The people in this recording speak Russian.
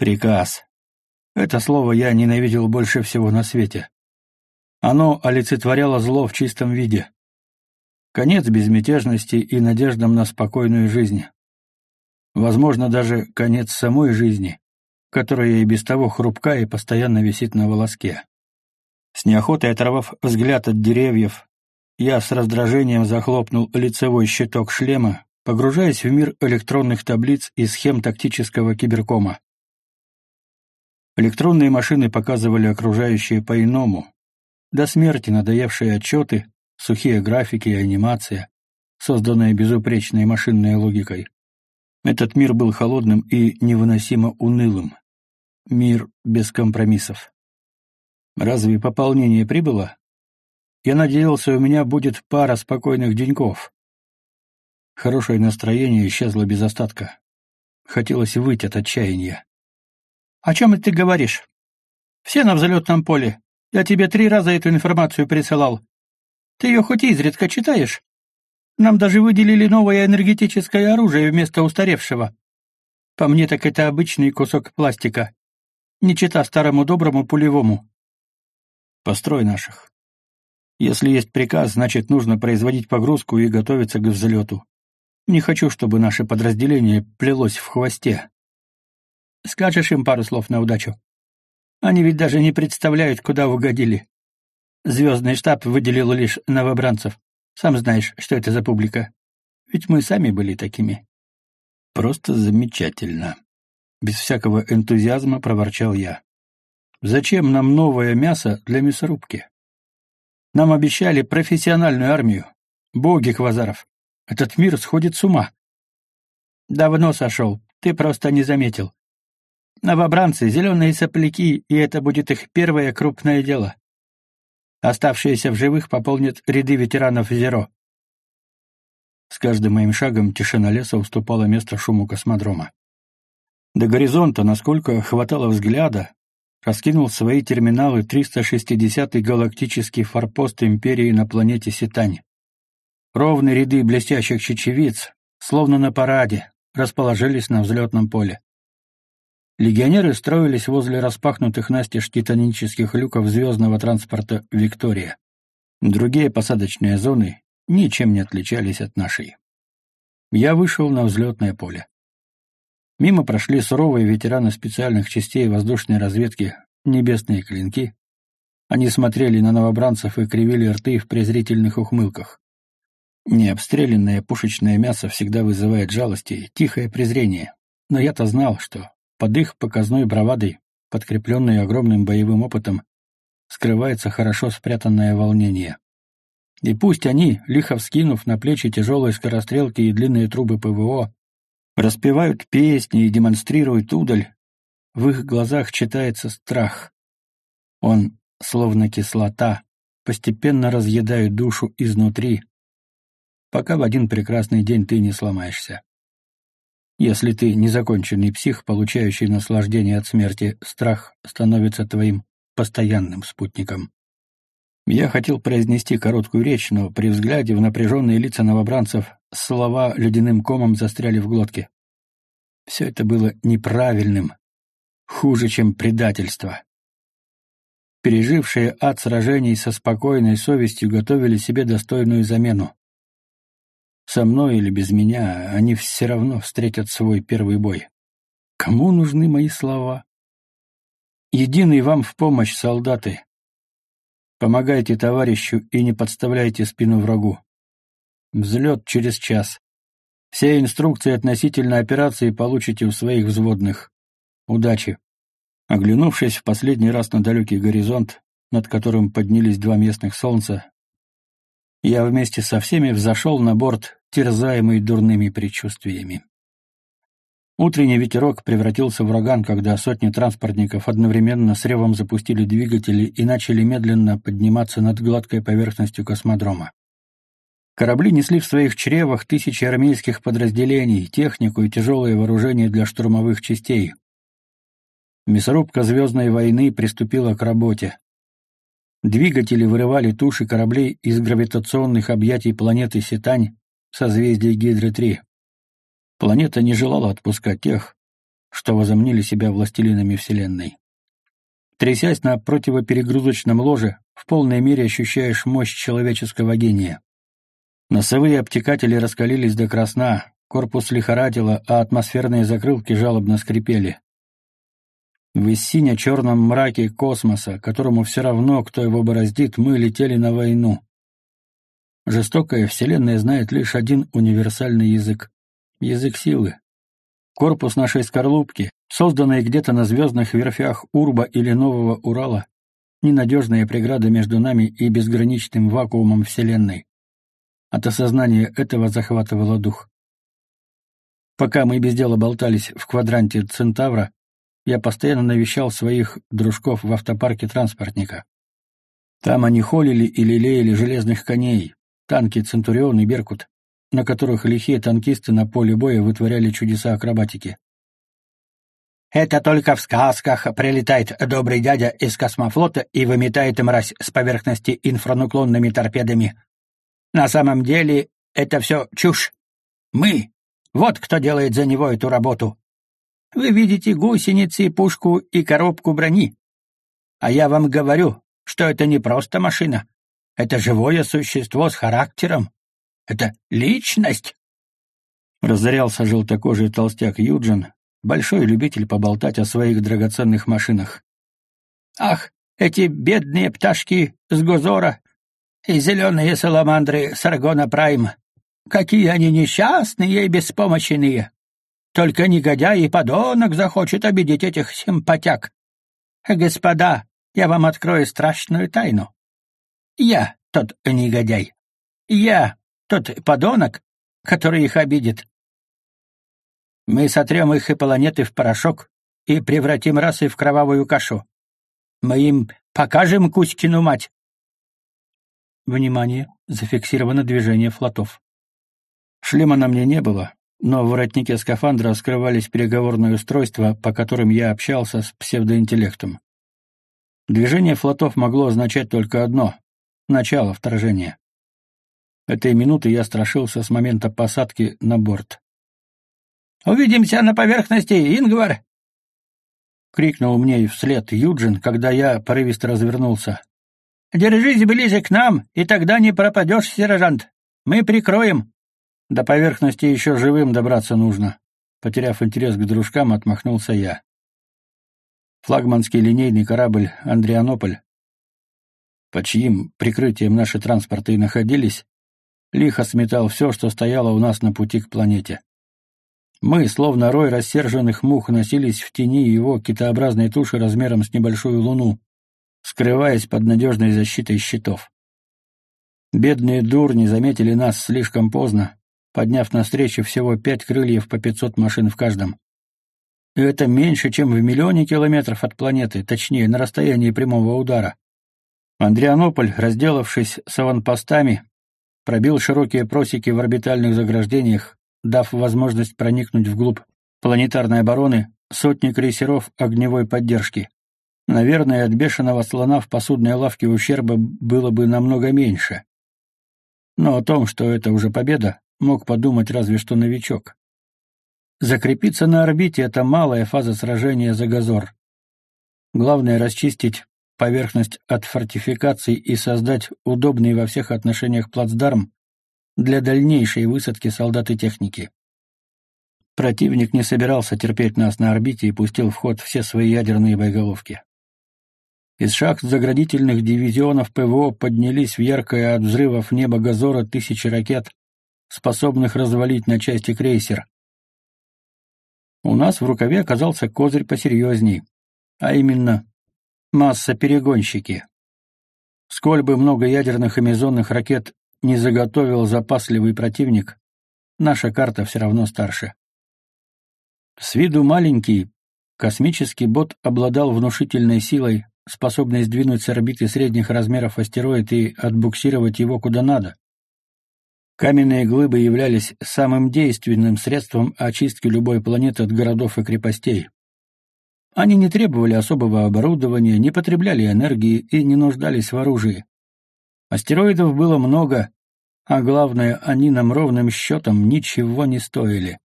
Приказ. Это слово я ненавидел больше всего на свете. Оно олицетворяло зло в чистом виде. Конец безмятежности и надеждам на спокойную жизнь. Возможно, даже конец самой жизни, которая и без того хрупка и постоянно висит на волоске. С неохотой оторвав взгляд от деревьев, я с раздражением захлопнул лицевой щиток шлема, погружаясь в мир электронных таблиц и схем тактического киберкома. Электронные машины показывали окружающее по-иному. До смерти надоевшие отчеты, сухие графики и анимация, созданные безупречной машинной логикой. Этот мир был холодным и невыносимо унылым. Мир без компромиссов. Разве пополнение прибыло? Я надеялся, у меня будет пара спокойных деньков. Хорошее настроение исчезло без остатка. Хотелось выйти от отчаяния. «О чем это ты говоришь? Все на взлетном поле. Я тебе 3 раза эту информацию присылал. Ты ее хоть изредка читаешь? Нам даже выделили новое энергетическое оружие вместо устаревшего. По мне так это обычный кусок пластика. Не чита старому доброму пулевому». «Построй наших. Если есть приказ, значит, нужно производить погрузку и готовиться к взлету. Не хочу, чтобы наше подразделение плелось в хвосте». «Скажешь им пару слов на удачу? Они ведь даже не представляют, куда угодили. Звездный штаб выделил лишь новобранцев. Сам знаешь, что это за публика. Ведь мы сами были такими». «Просто замечательно», — без всякого энтузиазма проворчал я. «Зачем нам новое мясо для мясорубки? Нам обещали профессиональную армию. Боги Квазаров, этот мир сходит с ума». «Давно сошел, ты просто не заметил. Новобранцы — зеленые сопляки, и это будет их первое крупное дело. Оставшиеся в живых пополнят ряды ветеранов Зеро». С каждым моим шагом тишина леса уступала место шуму космодрома. До горизонта, насколько хватало взгляда, раскинул свои терминалы 360-й галактический форпост Империи на планете Ситань. Ровные ряды блестящих чечевиц, словно на параде, расположились на взлетном поле. Легионеры строились возле распахнутых настежь титанических люков звездного транспорта «Виктория». Другие посадочные зоны ничем не отличались от нашей. Я вышел на взлетное поле. Мимо прошли суровые ветераны специальных частей воздушной разведки «Небесные клинки». Они смотрели на новобранцев и кривили рты в презрительных ухмылках. Необстрелянное пушечное мясо всегда вызывает жалость и тихое презрение, но я-то знал, что под их показной бравадой, подкрепленной огромным боевым опытом, скрывается хорошо спрятанное волнение. И пусть они, лихо вскинув на плечи тяжелые скорострелки и длинные трубы ПВО, распевают песни и демонстрируют удаль, в их глазах читается страх. Он, словно кислота, постепенно разъедает душу изнутри, пока в один прекрасный день ты не сломаешься. Если ты незаконченный псих, получающий наслаждение от смерти, страх становится твоим постоянным спутником. Я хотел произнести короткую речь, но при взгляде в напряженные лица новобранцев слова ледяным комом застряли в глотке. Все это было неправильным, хуже, чем предательство. Пережившие ад сражений со спокойной совестью готовили себе достойную замену. Со мной или без меня они все равно встретят свой первый бой. Кому нужны мои слова? Единый вам в помощь, солдаты. Помогайте товарищу и не подставляйте спину врагу. Взлет через час. Все инструкции относительно операции получите у своих взводных. Удачи. Оглянувшись в последний раз на далекий горизонт, над которым поднялись 2 местных солнца, я вместе со всеми взошел на борт, терзаемый дурными предчувствиями. Утренний ветерок превратился в ураган, когда сотни транспортников одновременно с ревом запустили двигатели и начали медленно подниматься над гладкой поверхностью космодрома. Корабли несли в своих чревах тысячи армейских подразделений, технику и тяжелое вооружение для штурмовых частей. Мясорубка «Звездной войны» приступила к работе. Двигатели вырывали туши кораблей из гравитационных объятий планеты Ситань, созвездия Гидры-3. Планета не желала отпускать тех, что возомнили себя властелинами Вселенной. Трясясь на противоперегрузочном ложе, в полной мере ощущаешь мощь человеческого гения. Носовые обтекатели раскалились до красна, корпус лихорадило, а атмосферные закрылки жалобно скрипели. В сине-черном мраке космоса, которому все равно, кто его бороздит, мы летели на войну. Жестокая Вселенная знает лишь один универсальный язык — язык силы. Корпус нашей скорлупки, созданный где-то на звездных верфях Урба или Нового Урала, ненадежная преграда между нами и безграничным вакуумом Вселенной. От осознания этого захватывало дух. Пока мы без дела болтались в квадранте Центавра, я постоянно навещал своих дружков в автопарке транспортника. Там они холили и лелеяли железных коней, танки «Центурион» и «Беркут», на которых лихие танкисты на поле боя вытворяли чудеса акробатики. «Это только в сказках прилетает добрый дядя из космофлота и выметает мразь с поверхности инфрануклонными торпедами. На самом деле это все чушь. Мы — вот кто делает за него эту работу. Вы видите гусеницы, пушку и коробку брони. А я вам говорю, что это не просто машина. Это живое существо с характером. Это личность. Разорялся желтокожий толстяк Юджин, большой любитель поболтать о своих драгоценных машинах. Ах, эти бедные пташки с Гозора и зеленые саламандры с Аргона Прайм. Какие они несчастные и беспомощные. Только негодяй и подонок захочет обидеть этих симпатяк. Господа, я вам открою страшную тайну. Я тот негодяй. Я тот подонок, который их обидит. Мы сотрем их и планеты в порошок и превратим расы в кровавую кашу. Мы им покажем Кузькину мать. Внимание, зафиксировано движение флотов. Шлема на мне не было, но в воротнике скафандра скрывались переговорные устройства, по которым я общался с псевдоинтеллектом. Движение флотов могло означать только одно — начало вторжения. Этой минуты я страшился с момента посадки на борт. «Увидимся на поверхности, Ингвар!» — крикнул мне вслед Юджин, когда я порывисто развернулся. «Держись ближе к нам, и тогда не пропадешь, сержант. Мы прикроем». До поверхности еще живым добраться нужно. Потеряв интерес к дружкам, отмахнулся я. Флагманский линейный корабль «Андрианополь», под чьим прикрытием наши транспорты и находились, лихо сметал все, что стояло у нас на пути к планете. Мы, словно рой рассерженных мух, носились в тени его китообразной туши размером с небольшую луну, скрываясь под надежной защитой щитов. Бедные дурни заметили нас слишком поздно, подняв навстречу всего 5 крыльев по 500 машин в каждом. И это меньше, чем в миллионе километров от планеты, точнее, на расстоянии прямого удара. Андрианополь, разделавшись с аванпостами, пробил широкие просеки в орбитальных заграждениях, дав возможность проникнуть вглубь планетарной обороны сотни крейсеров огневой поддержки. Наверное, от бешеного слона в посудной лавке ущерба было бы намного меньше. Но о том, что это уже победа, мог подумать разве что новичок. Закрепиться на орбите — это малая фаза сражения за Гозор. Главное — расчистить поверхность от фортификаций и создать удобный во всех отношениях плацдарм для дальнейшей высадки солдат и техники. Противник не собирался терпеть нас на орбите и пустил в ход все свои ядерные боеголовки. Из шахт заградительных дивизионов ПВО поднялись в яркое от взрывов небо Гозора тысячи ракет, способных развалить на части крейсер. У нас в рукаве оказался козырь посерьезней, а именно масса-перегонщики. Сколь бы много ядерных и мезонных ракет не заготовил запасливый противник, наша карта все равно старше. С виду маленький, космический бот обладал внушительной силой, способной сдвинуть с орбиты средних размеров астероид и отбуксировать его куда надо. Каменные глыбы являлись самым действенным средством очистки любой планеты от городов и крепостей. Они не требовали особого оборудования, не потребляли энергии и не нуждались в оружии. Астероидов было много, а главное, они нам ровным счетом ничего не стоили.